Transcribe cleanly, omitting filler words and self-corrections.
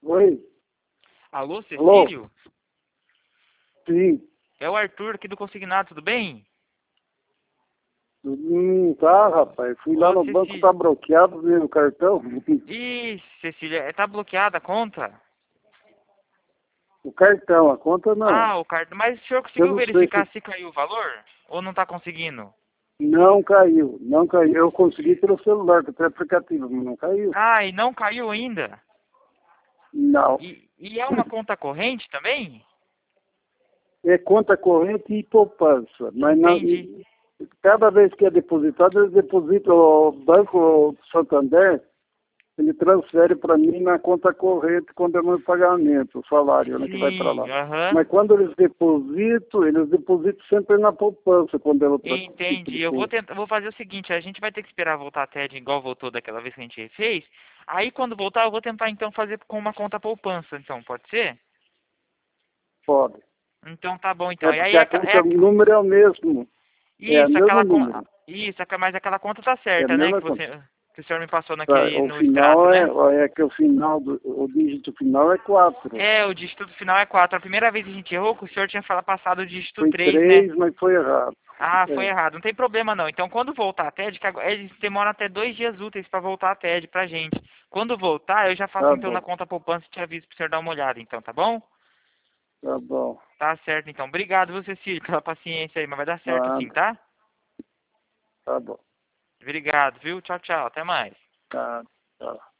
Oi? Alô, Alô? Cecílio? Sim. É o Arthur aqui do Consignado, tudo bem? Tá, rapaz. Fui lá Ô, no banco, tá Cecílio. bloqueado meu cartão. Ih, Cecília, tá bloqueada a conta? O cartão, a conta não. Ah, o cartão. Mas o senhor Eu conseguiu não sei verificar se se caiu o valor? Ou não tá conseguindo? não caiu. Não caiu. Eu consegui pelo celular, pelo aplicativo, mas não caiu. Ah, e não caiu ainda? Não. E é uma conta corrente também? É conta corrente e poupança. Mas Entendi. cada vez que é depositado, eles depositam o Banco Santander, ele transfere para mim na conta corrente quando é meu pagamento, o salário, né, que vai para Sim, lá. aham. Mas quando eles depositam sempre na poupança, quando é outro tipo Entendi. de Eu vou coisa. tentar, vou fazer o seguinte, a gente vai ter que esperar voltar a TED igual voltou daquela vez que a gente fez. Aí quando voltar eu vou tentar então fazer com uma conta poupança, então, pode ser? Pode. Então tá bom então. É E aí porque a conta, o número é o mesmo. É o isso, mesmo número. mas aquela conta tá É a certa, né? mesma conta. Que o senhor me passou Tá, naquele o no extrato, final né? é que o final, o dígito final é 4. É, o dígito final é 4. A primeira vez que a gente errou, que o senhor tinha passado o dígito Foi 3, né? 3, mas foi errado. Ah, foi É, errado. Não tem problema não. Então, quando voltar a TED, eles demoram até 2 dias úteis para voltar a TED pra gente. Quando voltar, eu já faço tá então na bom, conta poupança e te aviso pro senhor dar uma olhada, então, tá bom? tá bom. Tá certo, então. Obrigado, viu, Cecílio, pela paciência aí, mas vai dar certo sim, Nada, tá? tá bom. Obrigado, viu? Tchau, tchau. Até mais. Tá, tá.